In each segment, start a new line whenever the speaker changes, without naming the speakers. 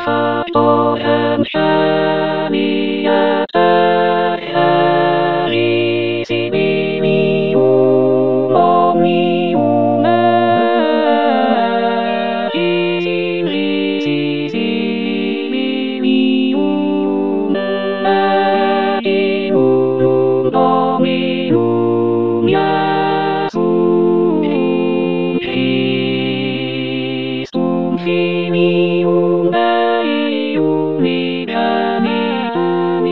Sancto and Shani et Erisimium omnium Erisimium et in unum Dominum Iesum Christum filium Dei unigenitum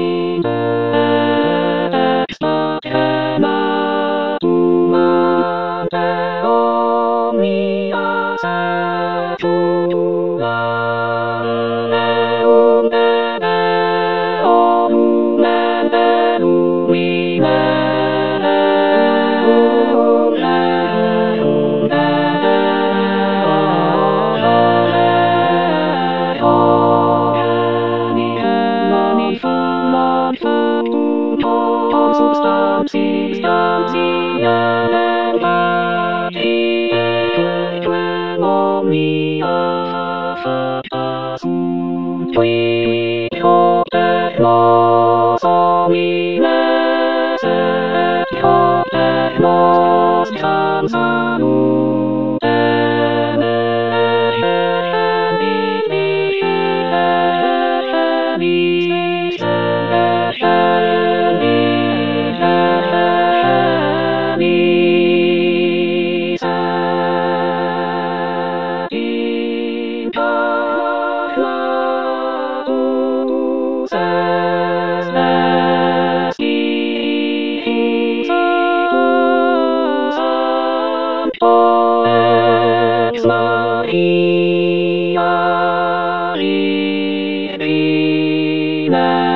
et ex natum ante omnia saecula eum debeorum et lumine Maria,